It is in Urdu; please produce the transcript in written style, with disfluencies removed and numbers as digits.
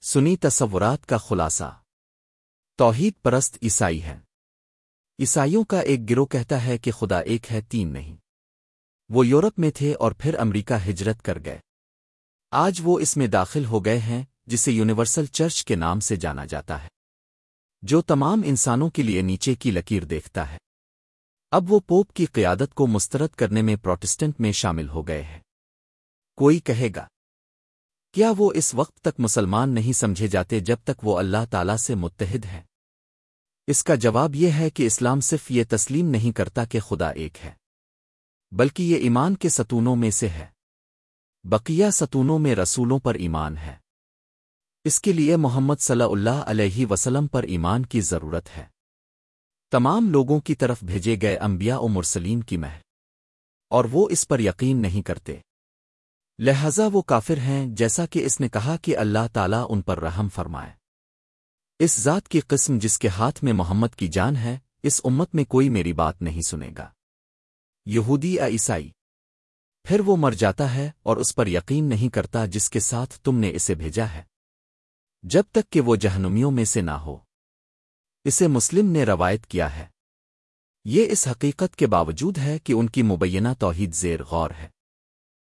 سنی تصورات کا خلاصہ۔ توحید پرست عیسائی ہیں۔ عیسائیوں کا ایک گروہ کہتا ہے کہ خدا ایک ہے، تین نہیں۔ وہ یورپ میں تھے اور پھر امریکہ ہجرت کر گئے۔ آج وہ اس میں داخل ہو گئے ہیں جسے یونیورسل چرچ کے نام سے جانا جاتا ہے، جو تمام انسانوں کے لیے نیچے کی لکیر دیکھتا ہے۔ اب وہ پوپ کی قیادت کو مسترد کرنے میں پروٹسٹنٹ میں شامل ہو گئے ہیں۔ کوئی کہے گا، کیا وہ اس وقت تک مسلمان نہیں سمجھے جاتے جب تک وہ اللہ تعالیٰ سے متحد ہیں؟ اس کا جواب یہ ہے کہ اسلام صرف یہ تسلیم نہیں کرتا کہ خدا ایک ہے، بلکہ یہ ایمان کے ستونوں میں سے ہے۔ بقیہ ستونوں میں رسولوں پر ایمان ہے۔ اس کے لیے محمد صلی اللہ علیہ وسلم پر ایمان کی ضرورت ہے، تمام لوگوں کی طرف بھیجے گئے انبیاء و مرسلین کی مہر، اور وہ اس پر یقین نہیں کرتے، لہذا وہ کافر ہیں، جیسا کہ اس نے کہا کہ اللہ تعالیٰ ان پر رحم فرمائے۔ اس ذات کی قسم جس کے ہاتھ میں محمد کی جان ہے، اس امت میں کوئی میری بات نہیں سنے گا، یہودی یا عیسائی، پھر وہ مر جاتا ہے اور اس پر یقین نہیں کرتا جس کے ساتھ تم نے اسے بھیجا ہے، جب تک کہ وہ جہنمیوں میں سے نہ ہو۔ اسے مسلم نے روایت کیا ہے۔ یہ اس حقیقت کے باوجود ہے کہ ان کی مبینہ توحید زیر غور ہے۔